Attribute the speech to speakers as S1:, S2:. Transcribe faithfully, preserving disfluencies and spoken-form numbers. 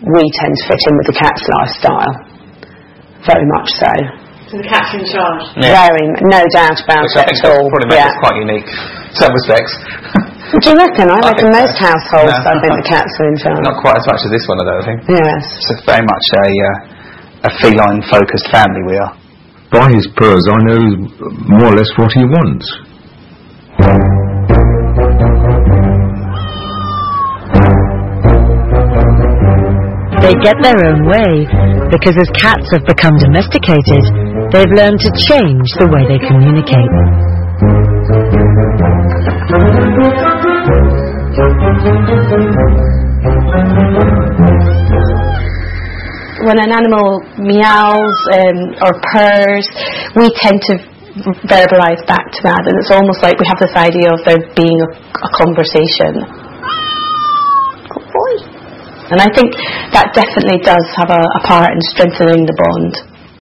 S1: we tend to fit in with the cat's lifestyle, very much so.
S2: So the cats are in charge?
S1: Yeah. Very, no doubt about
S3: Which
S1: it at all.
S3: Probably makes yeah. it quite unique in some respects.
S1: Do you reckon? I, I reckon most so. households, no. I think the cats are in charge.
S3: Not quite as much as this one, I don't think.
S1: Yes.
S3: It's very much a, uh, a feline-focused family we are.
S4: By his purrs, I know more or less what he wants.
S5: They get their own way, because as cats have become domesticated, they've learned to change the way they communicate.
S6: When an animal meows um, or purrs, we tend to verbalise back to that, and it's almost like we have this idea of there being a, a conversation. Good boy. And I think that definitely does have a, a part in strengthening the bond.